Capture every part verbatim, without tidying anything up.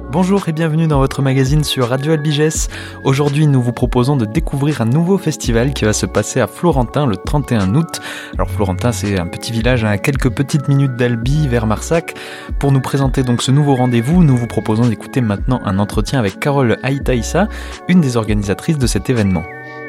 Bonjour et bienvenue dans votre magazine sur Radio Albigès. Aujourd'hui, nous vous proposons de découvrir un nouveau festival qui va se passer à Florentin le trente et un août. Alors Florentin, c'est un petit village à quelques petites minutes d'Albi vers Marsac. Pour nous présenter donc ce nouveau rendez-vous, nous vous proposons d'écouter maintenant un entretien avec Carole Aït-Aïssa, une des organisatrices de cet événement.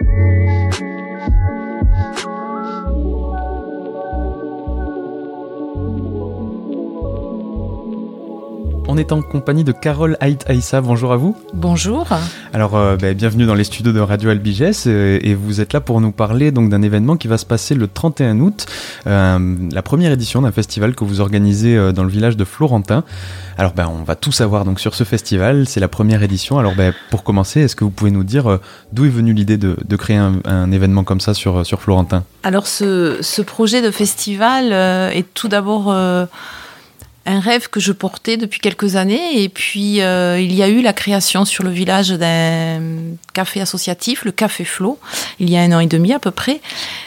On est en compagnie de Carole Aït-Aïssa. Bonjour à vous. Bonjour. Alors, euh, bah, bienvenue dans les studios de Radio Albigès euh, et vous êtes là pour nous parler donc d'un événement qui va se passer le trente et un août, euh, la première édition d'un festival que vous organisez euh, dans le village de Florentin. Alors, bah, on va tout savoir donc sur ce festival. C'est la première édition. Alors, bah, pour commencer, est-ce que vous pouvez nous dire euh, d'où est venue l'idée de, de créer un, un événement comme ça sur, sur Florentin ? Alors, ce, ce projet de festival euh, est tout d'abord euh, un rêve que je portais depuis quelques années, et puis euh, il y a eu la création sur le village d'un café associatif, le Café Flo, il y a un an et demi à peu près.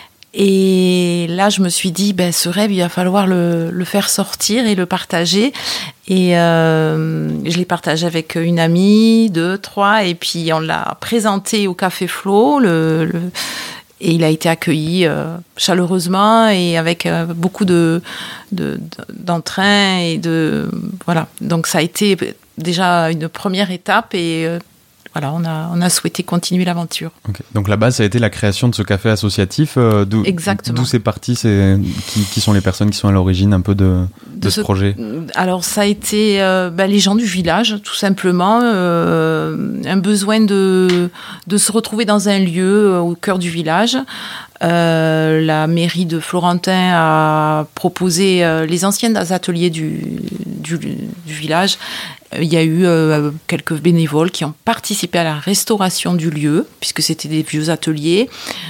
Et là, je me suis dit, ben, ce rêve, il va falloir le, le faire sortir et le partager. Et euh, je l'ai partagé avec une amie, deux, trois, et puis on l'a présenté au Café Flo, le, le et il a été accueilli euh, chaleureusement et avec euh, beaucoup de, de, d'entrain et de voilà. Donc ça a été déjà une première étape et euh, voilà, on a on a souhaité continuer l'aventure. Okay. Donc la base, ça a été la création de ce café associatif. Euh, d'où, Exactement. D'où c'est parti, c'est qui, qui sont les personnes qui sont à l'origine un peu de, de, de ce, ce projet. Alors ça a été euh, ben, les gens du village, tout simplement, euh, un besoin de de se retrouver dans un lieu euh, au cœur du village. Euh, la mairie de Florentin a proposé euh, les anciens ateliers du, du, du village. Il y a eu euh, quelques bénévoles qui ont participé à la restauration du lieu, puisque c'était des vieux ateliers.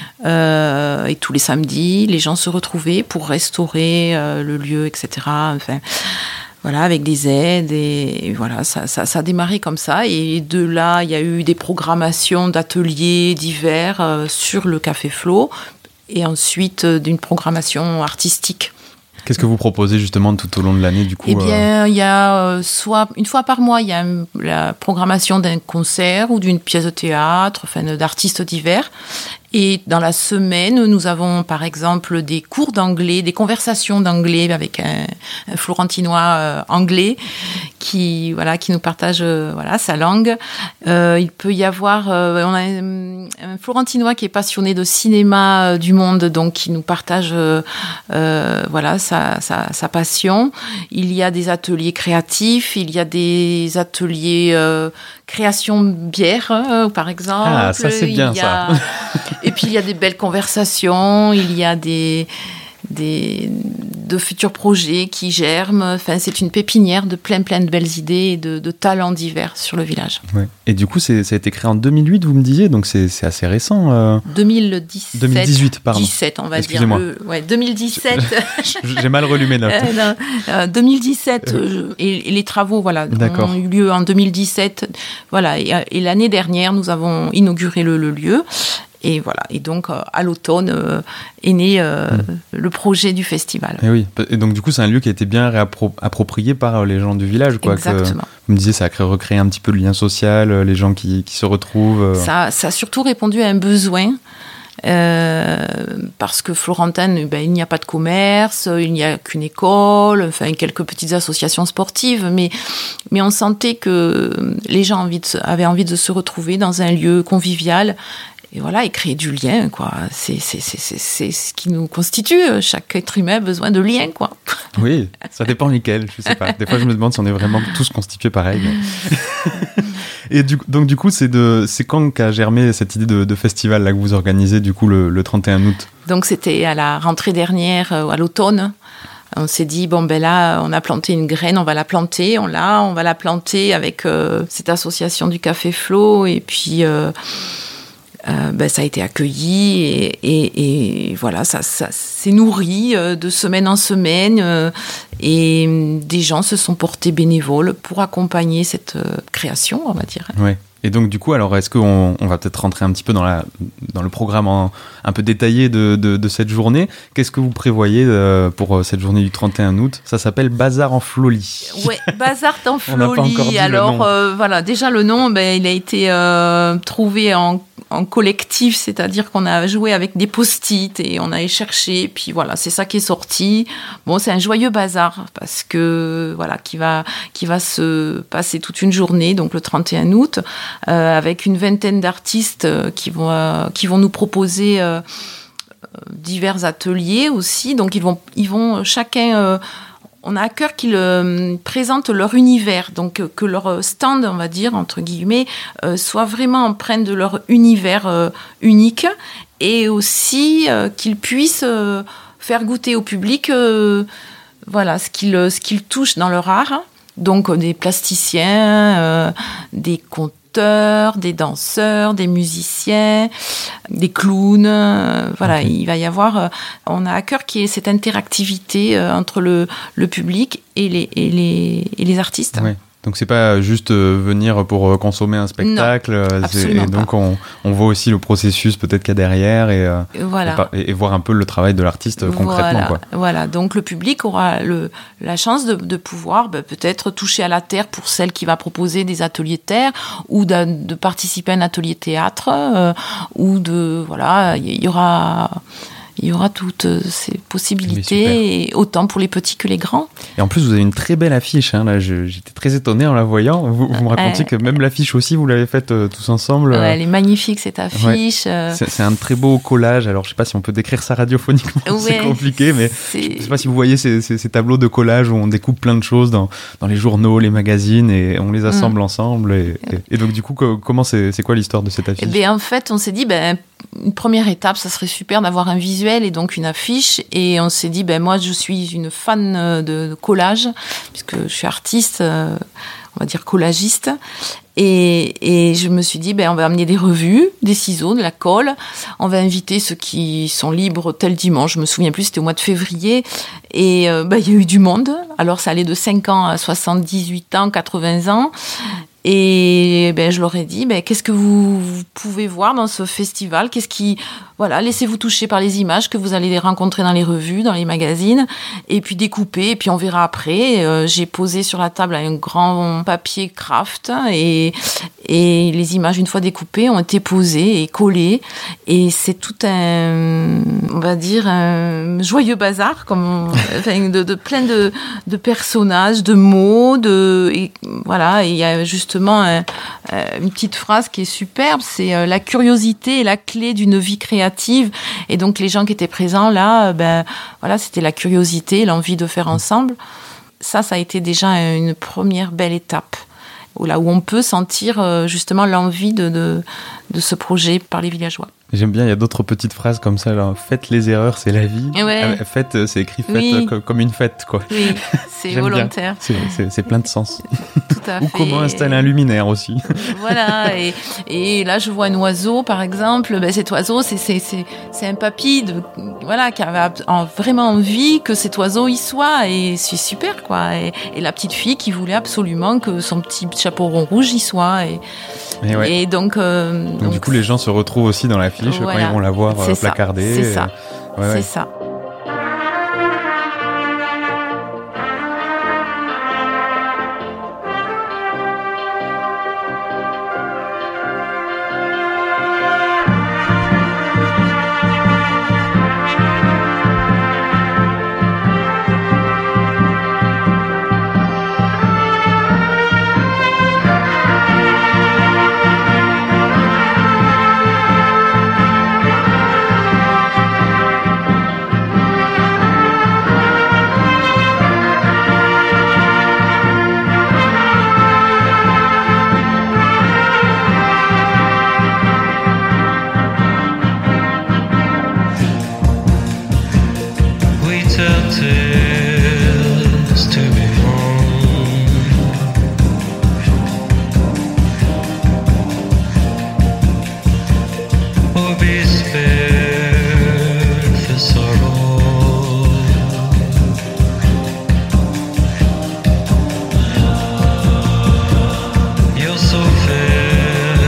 Euh, et tous les samedis, les gens se retrouvaient pour restaurer euh, le lieu, et cetera. Enfin, voilà, avec des aides. Et, et voilà, ça, ça, ça a démarré comme ça. Et de là, il y a eu des programmations d'ateliers divers euh, sur le Café Flo. Et ensuite, euh, d'une programmation artistique. Qu'est-ce que vous proposez justement tout au long de l'année du coup ? Eh bien, il y a euh, soit une fois par mois, il y a une, la programmation d'un concert ou d'une pièce de théâtre, enfin d'artistes divers. Et dans la semaine, nous avons par exemple des cours d'anglais, des conversations d'anglais avec un, un Florentinois euh, anglais qui voilà qui nous partage euh, voilà sa langue. Euh, il peut y avoir, euh, on a un, un Florentinois qui est passionné de cinéma euh, du monde, donc qui nous partage euh, euh, voilà sa, sa sa passion. Il y a des ateliers créatifs, il y a des ateliers euh, création bière euh, par exemple. Ah, ça c'est bien il y a, ça. Et puis il y a des belles conversations, il y a des, des de futurs projets qui germent. Enfin, c'est une pépinière de plein plein de belles idées et de, de talents divers sur le village. Ouais. Et du coup, c'est, ça a été créé en deux mille huit, vous me disiez, donc c'est, c'est assez récent. Euh... deux mille dix-sept deux mille dix-huit, pardon. dix-sept, on va Excusez-moi. dire. Le, ouais, deux mille dix-sept. J'ai mal relu mes notes. Euh, non, euh, deux mille dix-sept euh, et, et les travaux, voilà, D'accord. ont eu lieu en deux mille dix-sept. Voilà, et, et l'année dernière, nous avons inauguré le, le lieu. Et voilà. Et donc, euh, à l'automne, euh, est né euh, mmh. le projet du festival. Et oui. Et donc, du coup, c'est un lieu qui a été bien réappro- approprié par les gens du village, quoi. Exactement. Que, vous me disiez, ça a créé, recréé un petit peu le lien social, les gens qui, qui se retrouvent. Euh... Ça, ça a surtout répondu à un besoin. Euh, parce que Florentin, ben, il n'y a pas de commerce, il n'y a qu'une école, enfin quelques petites associations sportives, mais, mais on sentait que les gens envie de, avaient envie de se retrouver dans un lieu convivial. Et voilà, et créer du lien, quoi. C'est, c'est, c'est, c'est, c'est ce qui nous constitue. Chaque être humain a besoin de liens, quoi. Oui, ça dépend lesquels, je sais pas. Des fois, je me demande si on est vraiment tous constitués pareil. Mais... Et du, donc, du coup, c'est, de, c'est quand qu'a germé cette idée de, de festival là, que vous organisez, du coup, le, le trente et un août ? Donc, c'était à la rentrée dernière, à l'automne. On s'est dit, bon, ben là, on a planté une graine, on va la planter. On l'a, on va la planter avec euh, cette association du Café Flo. Et puis... Euh, Euh, ben, ça a été accueilli et, et, et voilà, ça, ça s'est nourri euh, de semaine en semaine euh, et des gens se sont portés bénévoles pour accompagner cette euh, création, on va dire. Ouais. Et donc du coup, alors est-ce qu'on on va peut-être rentrer un petit peu dans, la, dans le programme en, un peu détaillé de, de, de cette journée. Qu'est-ce que vous prévoyez euh, pour cette journée du trente et un août? Ça s'appelle Bazar en Floli. Ouais, Bazar en Floli. Alors euh, voilà, déjà le nom, ben, il a été euh, trouvé en, en collectif, c'est-à-dire qu'on a joué avec des post-it et on a cherché, puis voilà, c'est ça qui est sorti. Bon, c'est un joyeux bazar parce que voilà, qui va qui va se passer toute une journée, donc le trente et un août. Euh, avec une vingtaine d'artistes euh, qui vont euh, qui vont nous proposer euh, divers ateliers aussi. Donc ils vont ils vont chacun euh, on a à cœur qu'ils euh, présentent leur univers, donc euh, que leur stand, on va dire entre guillemets, euh, soit vraiment empreint de leur univers euh, unique, et aussi euh, qu'ils puissent euh, faire goûter au public euh, voilà ce qu'ils ce qu'ils touchent dans leur art. Donc euh, des plasticiens, euh, des conteurs, des danseurs, des musiciens, des clowns. Euh, voilà, okay. Il va y avoir. Euh, on a à cœur qu'il y ait cette interactivité euh, entre le, le public et les, et les, et les artistes. Ouais. Donc c'est pas juste euh, venir pour euh, consommer un spectacle, non, absolument et donc pas. on, on voit aussi le processus peut-être qu'il y a derrière et, euh, voilà. et, et voir un peu le travail de l'artiste euh, concrètement. Voilà, quoi. voilà. Donc le public aura le, la chance de, de pouvoir bah, peut-être toucher à la terre pour celle qui va proposer des ateliers terre, ou de, de participer à un atelier théâtre, euh, ou de voilà, il y aura. Il y aura toutes ces possibilités, et autant pour les petits que les grands. Et en plus, vous avez une très belle affiche. Hein, là, je, j'étais très étonné en la voyant. Vous, vous me racontiez euh, que même l'affiche aussi, vous l'avez faite euh, tous ensemble. Ouais, elle est magnifique, cette affiche. Ouais. C'est, c'est un très beau collage. Alors, je ne sais pas si on peut décrire ça radiophoniquement, ouais, c'est compliqué, mais c'est... je ne sais pas si vous voyez ces, ces, ces tableaux de collage où on découpe plein de choses dans, dans les journaux, les magazines, et on les assemble mmh. ensemble. Et, et, et donc, du coup, que, comment c'est, c'est quoi l'histoire de cette affiche? Eh bien, en fait, on s'est dit... Ben, une première étape, ça serait super d'avoir un visuel et donc une affiche. Et on s'est dit, ben moi, je suis une fan de, de collage, puisque je suis artiste, euh, on va dire collagiste. Et, et je me suis dit, ben on va amener des revues, des ciseaux, de la colle. On va inviter ceux qui sont libres tel dimanche. Je me souviens plus, c'était au mois de février. Et euh, ben, il y a eu du monde. Alors, ça allait de cinq ans à soixante-dix-huit ans, quatre-vingts ans. Et ben, je leur ai dit, ben, qu'est-ce que vous, vous pouvez voir dans ce festival? Qu'est-ce qui, voilà, laissez-vous toucher par les images que vous allez les rencontrer dans les revues, dans les magazines, et puis découper, et puis on verra après. Euh, j'ai posé sur la table un grand papier craft, et, et les images, une fois découpées, ont été posées et collées, et c'est tout un, on va dire, un joyeux bazar, comme on, enfin, de, de plein de, de personnages, de mots, de, et, voilà, et il y a juste Un, une petite phrase qui est superbe, c'est euh, la curiosité est la clé d'une vie créative. Et donc les gens qui étaient présents là, ben voilà, c'était la curiosité, l'envie de faire ensemble. Ça, ça a été déjà une première belle étape, là où on peut sentir euh, justement l'envie de, de de ce projet par les villageois. J'aime bien, il y a d'autres petites phrases comme ça, là. Faites les erreurs, c'est la vie. Ouais. Faites, c'est écrit faites oui. comme, comme une fête, quoi. Oui, c'est volontaire. C'est, c'est, c'est plein de sens. Tout à Ou fait. comment installer un luminaire aussi. Voilà, et, et là je vois un oiseau par exemple, ben cet oiseau c'est, c'est, c'est, c'est un papy de, voilà, qui avait vraiment envie que cet oiseau y soit, et c'est super quoi. Et, et la petite fille qui voulait absolument que son petit chapeau rond rouge y soit. Et, et, ouais. et donc, euh, donc, donc du coup les gens se retrouvent aussi dans l'affiche voilà, quand ils vont la voir c'est placardée. Ça, c'est et... ça, ouais, c'est ouais. ça. You're so fair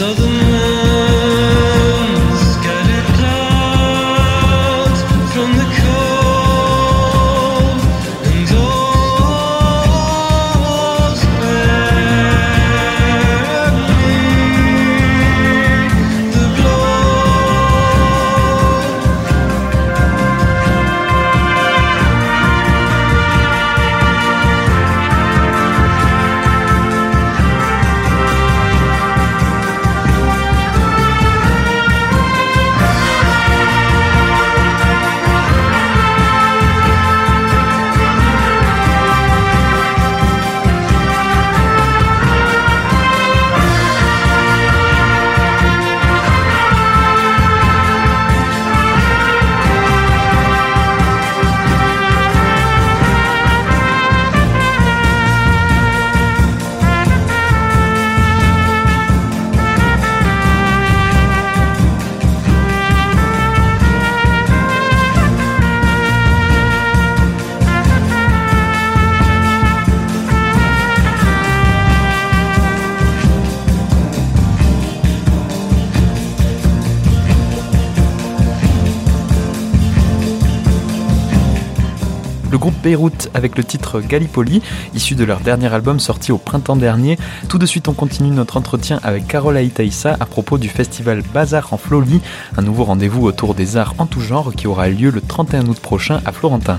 Le groupe Beyrouth avec le titre Gallipoli, issu de leur dernier album sorti au printemps dernier. Tout de suite, on continue notre entretien avec Carole Aïtaïssa à propos du festival Bazar en Flolie, un nouveau rendez-vous autour des arts en tout genre qui aura lieu le trente et un août prochain à Florentin.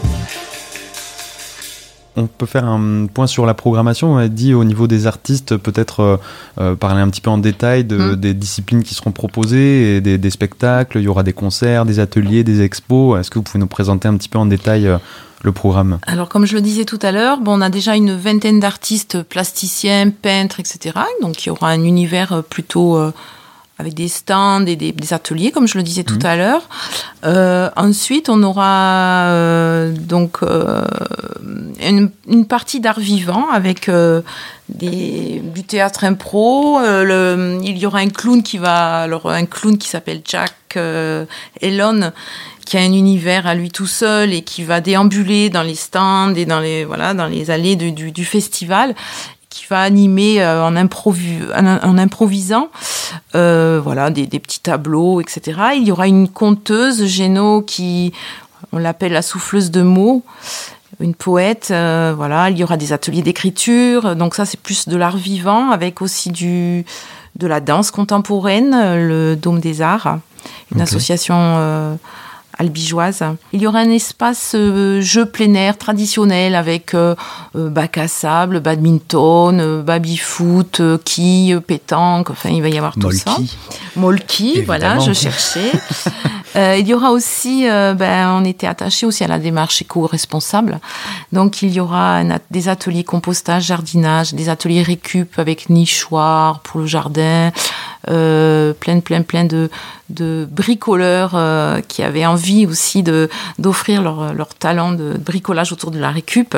On peut faire un point sur la programmation. On a dit au niveau des artistes, peut-être euh, euh, parler un petit peu en détail de, mmh. des disciplines qui seront proposées, et des, des spectacles. Il y aura des concerts, des ateliers, des expos. Est-ce que vous pouvez nous présenter un petit peu en détail euh, le programme ? Alors, comme je le disais tout à l'heure, bon, on a déjà une vingtaine d'artistes plasticiens, peintres, et cetera. Donc, il y aura un univers plutôt... Euh, avec des stands et des, des ateliers, comme je le disais tout mmh. à l'heure. Euh, ensuite, on aura euh, donc euh, une, une partie d'art vivant avec euh, des, du théâtre impro. Euh, le, il y aura un clown qui va, alors un clown qui s'appelle Jack euh, Elon, qui a un univers à lui tout seul et qui va déambuler dans les stands et dans les voilà dans les allées du, du, du festival, qui va animer euh, en, improvi- en, en improvisant euh, voilà, des, des petits tableaux, et cetera. Il y aura une conteuse, Géno, qui, on l'appelle la souffleuse de mots, une poète. Euh, voilà. Il y aura des ateliers d'écriture. Donc ça, c'est plus de l'art vivant, avec aussi du, de la danse contemporaine, le Dôme des Arts, une okay. association... Euh, albigeoise. Il y aura un espace euh, jeu plein air traditionnel avec euh, euh, bac à sable, badminton, euh, baby-foot, euh, quilles, pétanque, enfin il va y avoir tout Molki. ça. Molki, voilà, je cherchais. euh, il y aura aussi, euh, ben, on était attaché aussi à la démarche éco-responsable, donc il y aura un, des ateliers compostage, jardinage, des ateliers récup avec nichoir pour le jardin, euh, plein, plein, plein de, de bricoleurs euh, qui avaient envie aussi de, d'offrir leur, leur talent de bricolage autour de la récup.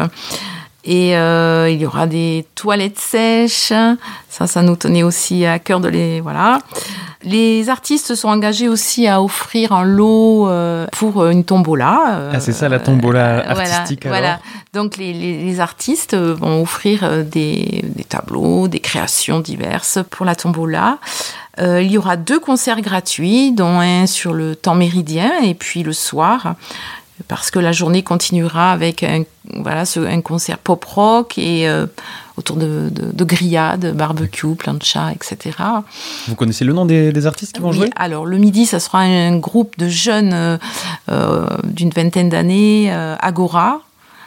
Et euh, il y aura des toilettes sèches. Ça, ça nous tenait aussi à cœur de les... Voilà. Les artistes sont engagés aussi à offrir un lot euh, pour une tombola. Euh, ah, c'est ça la tombola euh, artistique voilà, alors. Voilà. Donc les, les, les artistes vont offrir des, des tableaux, des créations diverses pour la tombola. Euh, il y aura deux concerts gratuits, dont un sur le temps méridien et puis le soir, parce que la journée continuera avec un, voilà, ce, un concert pop-rock et euh, autour de, de, de grillades, barbecue, plancha, et cetera. Vous connaissez le nom des, des artistes qui vont oui, jouer ? Alors, le midi, ça sera un groupe de jeunes euh, euh, d'une vingtaine d'années, euh, Agora,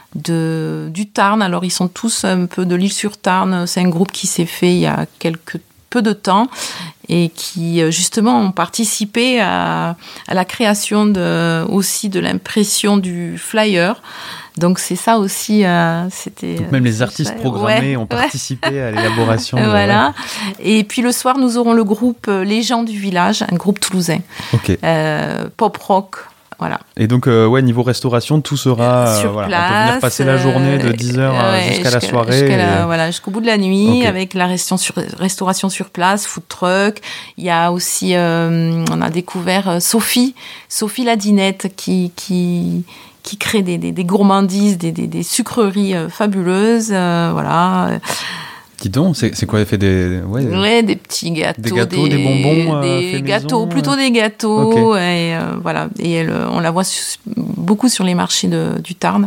de, du Tarn. Alors, ils sont tous un peu de l'île-sur-Tarn. C'est un groupe qui s'est fait il y a quelques peu de temps et qui justement ont participé à, à la création de, aussi de l'impression du flyer. Donc c'est ça aussi, euh, c'était... Donc même les artistes ça, programmés ouais, ont participé ouais. à l'élaboration. De, voilà. Ouais. Et puis le soir, nous aurons le groupe Les gens du village, un groupe toulousain. Ok. Euh, pop rock. Voilà. Et donc, euh, ouais, niveau restauration, tout sera... Sur euh, voilà, place, on peut venir passer la journée de dix heures euh, ouais, jusqu'à, jusqu'à la soirée. Jusqu'à et... la, voilà, jusqu'au bout de la nuit, okay. avec la restauration sur, restauration sur place, food truck. Il y a aussi, euh, on a découvert Sophie, Sophie la Dinette, qui... qui qui crée des, des, des gourmandises, des, des, des sucreries euh, fabuleuses, euh, voilà. Dis donc, c'est, c'est quoi, elle fait des... Ouais, ouais, des petits gâteaux. Des gâteaux, des, des bonbons Des euh, gâteaux, maison, plutôt euh... des gâteaux. Okay. Et, euh, voilà. Et elle, on la voit su- beaucoup sur les marchés de, du Tarn.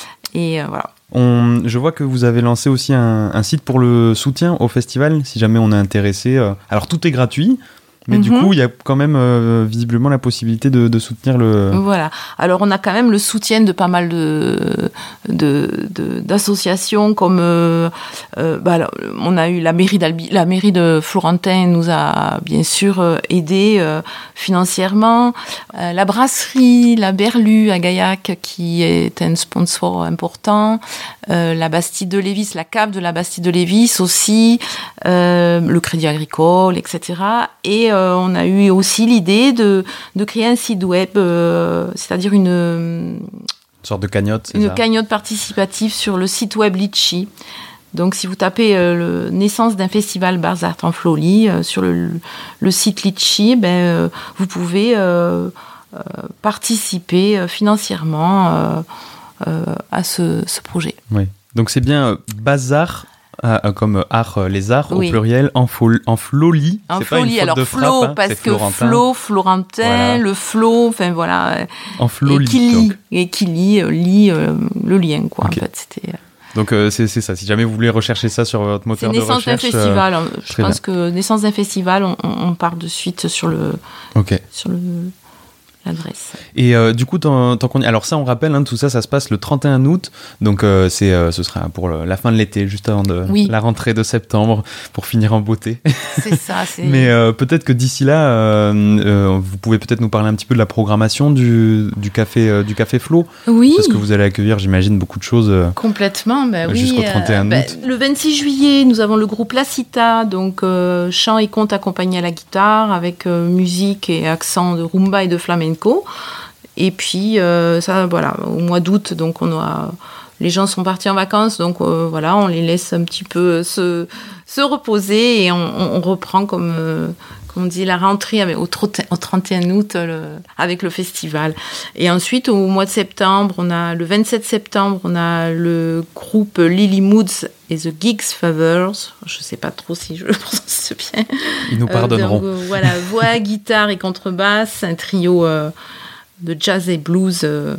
Et euh, voilà. On, je vois que vous avez lancé aussi un, un site pour le soutien au festival, si jamais on est intéressé. Euh, alors, tout est gratuit. Mais mm-hmm. du coup, il y a quand même euh, visiblement la possibilité de, de soutenir le... Voilà. Alors, on a quand même le soutien de pas mal de, de, de, d'associations comme... Euh, euh, bah, alors, on a eu la mairie, d'Albi, la mairie de Florentin nous a bien sûr euh, aidé euh, financièrement. Euh, la brasserie, la Berlu à Gaillac, qui est un sponsor important. Euh, la Bastide de Lévis, la cave de la Bastide de Lévis aussi. Euh, le Crédit Agricole, et cetera. Et Euh, on a eu aussi l'idée de, de créer un site web, euh, c'est-à-dire une, une sorte de cagnotte, c'est une ça cagnotte participative sur le site web Litchi. Donc, si vous tapez euh, le naissance d'un festival Bazar en Floli euh, sur le, le site Litchi, ben, euh, vous pouvez euh, euh, participer euh, financièrement euh, euh, à ce, ce projet. Oui. Donc, c'est bien euh, Bazar. Ah, comme art, euh, les arts, oui. Au pluriel, en, fo- en floli. En c'est floli, pas une alors de Flo, frappe, hein, parce que Florentin. Flo, Florentin, voilà. Le Flo, enfin voilà. En floli. Et qui lit, et qui lit, euh, lit euh, le lien, quoi, okay. En fait, c'était... Donc euh, c'est, c'est ça, si jamais vous voulez rechercher ça sur votre moteur de recherche... C'est Naissance d'un festival, euh, je pense bien. Que Naissance d'un festival, on, on part de suite sur le... Ok. Sur le... l'adresse. Et euh, du coup, tant, tant qu'on y... alors ça, on rappelle, hein, tout ça, ça se passe le trente et un août, donc euh, c'est, euh, ce sera pour le, la fin de l'été, juste avant de, oui. la rentrée de septembre, pour finir en beauté. C'est ça. C'est... Mais euh, peut-être que d'ici là, euh, euh, vous pouvez peut-être nous parler un petit peu de la programmation du, du, café, euh, du Café Flo. Oui. Parce que vous allez accueillir, j'imagine, beaucoup de choses. Euh, Complètement, bah oui. Jusqu'au trente et un euh, août. Bah, le vingt-six juillet, nous avons le groupe La Cita, donc euh, chant et conte accompagnés à la guitare, avec euh, musique et accent de rumba et de flamenco. Et puis, euh, ça, voilà, au mois d'août, donc on a, les gens sont partis en vacances, donc euh, voilà, on les laisse un petit peu se, se reposer et on, on reprend, comme, euh, comme on dit, la rentrée avec, au, au trente et un août le, avec le festival. Et ensuite, au mois de septembre, on a, le vingt-sept septembre, on a le groupe Lily Moods et The Geeks Favors. Je ne sais pas trop si je le prononce bien. Ils nous pardonneront. Euh, donc, voilà, voix, guitare et contrebasse, un trio... Euh, de jazz et blues. Euh,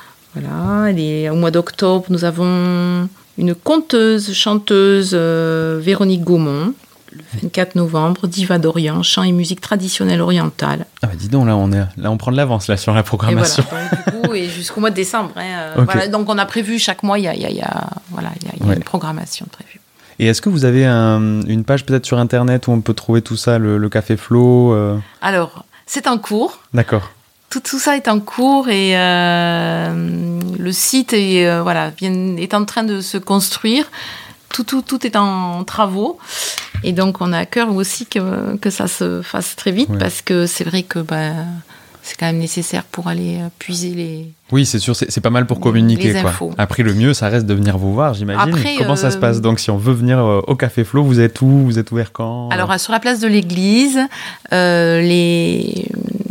voilà. Et au mois d'octobre, nous avons une conteuse, chanteuse, euh, Véronique Gaumont. Le vingt-quatre novembre, Diva d'Orient, chant et musique traditionnelle orientale. Ah bah dis donc, là on, est, là, on prend de l'avance là, sur la programmation. Et, voilà, donc, du coup, et jusqu'au mois de décembre. Hein, euh, okay. Voilà, donc on a prévu, chaque mois, il y a, y a, y a, voilà, y a, y a ouais. une programmation prévue. Et est-ce que vous avez un, une page peut-être sur Internet où on peut trouver tout ça, le, le Café Flo euh... Alors, c'est en cours. D'accord. Tout, tout ça est en cours et euh, le site est, euh, voilà, vient, est en train de se construire. Tout, tout, tout est en travaux. Et donc, on a à cœur aussi que, que ça se fasse très vite, ouais. Parce que c'est vrai que bah, c'est quand même nécessaire pour aller puiser les... Oui, c'est sûr, c'est, c'est pas mal pour communiquer. Les quoi. infos. Après, le mieux, ça reste de venir vous voir, j'imagine. Après, Comment euh... ça se passe? Donc, si on veut venir euh, au Café Flo, vous êtes où? Vous êtes ouvert quand? Alors, euh... sur la place de l'église, euh, les...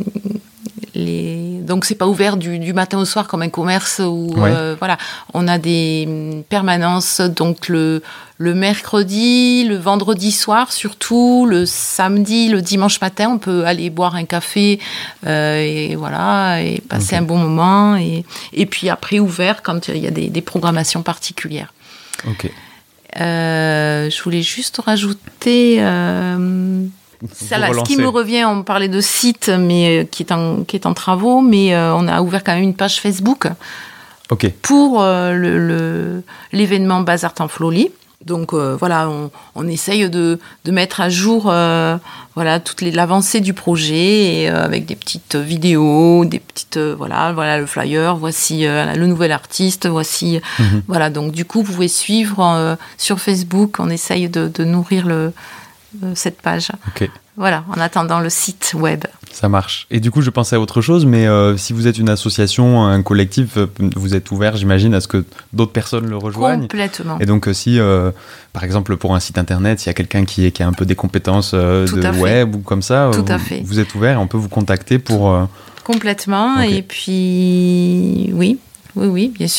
Les... Donc, c'est pas ouvert du, du matin au soir comme un commerce où, ouais. euh, voilà. On a des permanences, donc le, le mercredi, le vendredi soir surtout, le samedi, le dimanche matin, on peut aller boire un café, euh, et voilà, et passer okay. un bon moment. Et, et puis après, ouvert quand il y a des, des programmations particulières. Ok. Euh, je voulais juste rajouter... Euh, Ça, là, ce qui me revient, on parlait de site, mais euh, qui est en qui est en travaux, mais euh, on a ouvert quand même une page Facebook okay. pour euh, le, le l'événement Bazar en Floli. Donc euh, voilà, on, on essaye de de mettre à jour euh, voilà toute les, l'avancée du projet et, euh, avec des petites vidéos, des petites euh, voilà voilà le flyer, voici euh, le nouvel artiste, voici mm-hmm. voilà, donc du coup vous pouvez suivre euh, sur Facebook, on essaye de, de nourrir le cette page. Okay. Voilà, en attendant le site web. Ça marche. Et du coup, je pensais à autre chose, mais euh, si vous êtes une association, un collectif, vous êtes ouvert, j'imagine, à ce que d'autres personnes le rejoignent. Complètement. Et donc, si, euh, par exemple, pour un site internet, s'il y a quelqu'un qui, est, qui a un peu des compétences euh, de web ou comme ça, Tout vous, à fait. vous êtes ouvert et on peut vous contacter pour... Euh... Complètement. Okay. Et puis, oui, oui, oui, bien sûr.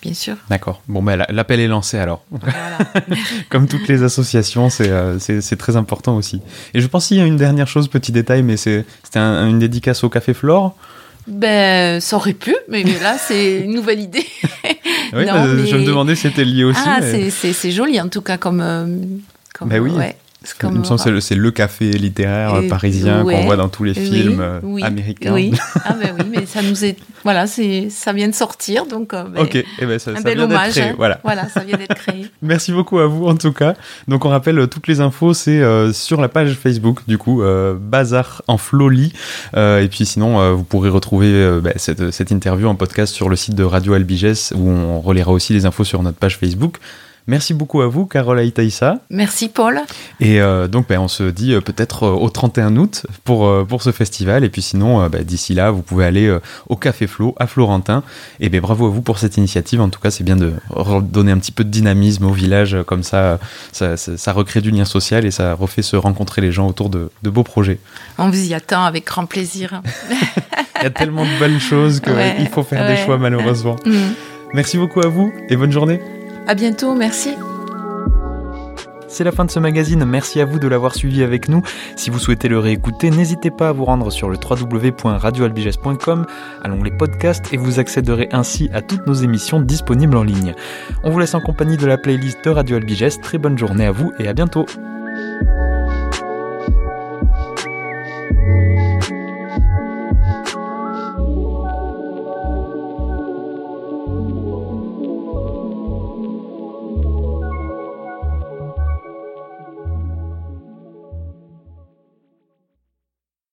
bien sûr. D'accord. Bon, ben, l'appel est lancé alors. Voilà. Comme toutes les associations, c'est, euh, c'est, c'est très important aussi. Et je pense qu'il y a une dernière chose, petit détail, mais c'est, c'était un, une dédicace au Café Flore. Ben, ça aurait pu, mais, mais là, c'est une nouvelle idée. Oui, non, bah, mais... je me demandais si c'était lié aussi. Ah, mais... c'est, c'est, c'est joli, en tout cas, comme... Euh, comme ben oui. Ouais. C'est comme, il me semble que c'est le, c'est le café littéraire et, parisien ouais, qu'on voit dans tous les films oui, oui, américains. Oui, ah ben oui, mais ça nous est, voilà, c'est, ça vient de sortir, donc ben, ok, et ben ça, un ça bel vient hommage, d'être créé, hein. voilà. Voilà, ça vient d'être créé. Merci beaucoup à vous en tout cas. Donc on rappelle euh, toutes les infos, c'est euh, sur la page Facebook du coup, euh, Bazar en Floli, euh, et puis sinon euh, vous pourrez retrouver euh, bah, cette, cette interview en podcast sur le site de Radio Albiges où on relaiera aussi les infos sur notre page Facebook. Merci beaucoup à vous, Carole Aïtaïssa. Merci, Paul. Et euh, donc, bah, on se dit euh, peut-être euh, au trente et un août pour, euh, pour ce festival. Et puis sinon, euh, bah, d'ici là, vous pouvez aller euh, au Café Flo, à Florentin. Et bah, bravo à vous pour cette initiative. En tout cas, c'est bien de redonner un petit peu de dynamisme au village. Comme ça, ça, ça, ça recrée du lien social et ça refait se rencontrer les gens autour de, de beaux projets. On vous y attend avec grand plaisir. Il y a tellement de belles choses qu'il ouais, faut faire ouais. des choix, malheureusement. Mmh. Merci beaucoup à vous et bonne journée. À bientôt, merci. C'est la fin de ce magazine, merci à vous de l'avoir suivi avec nous. Si vous souhaitez le réécouter, n'hésitez pas à vous rendre sur le w w w point radio albiges point com à l'onglet podcast et vous accéderez ainsi à toutes nos émissions disponibles en ligne. On vous laisse en compagnie de la playlist de Radio Albiges, très bonne journée à vous et à bientôt.